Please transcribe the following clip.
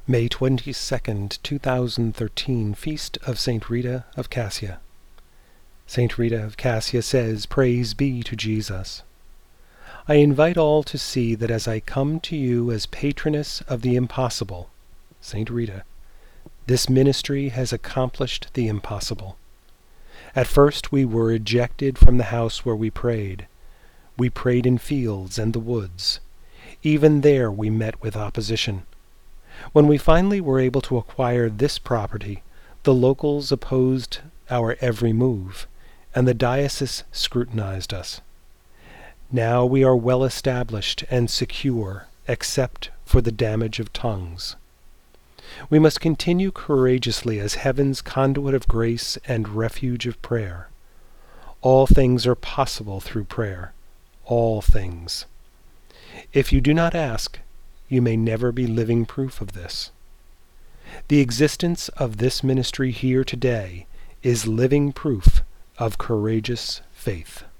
May 22nd, 2013, Feast of St. Rita of Cassia. St. Rita of Cassia says, "Praise be to Jesus." I invite all to see that as I come to you as patroness of the impossible, St. Rita, this ministry has accomplished the impossible. At first we were ejected from the house where we prayed. We prayed in fields and the woods. Even there we met with opposition. When we finally were able to acquire this property, the locals opposed our every move, and the diocese scrutinized us. Now we are well established and secure, except for the damage of tongues. We must continue courageously as heaven's conduit of grace and refuge of prayer. All things are possible through prayer. All things. If you do not ask, you may never be living proof of this. The existence of this ministry here today is living proof of courageous faith.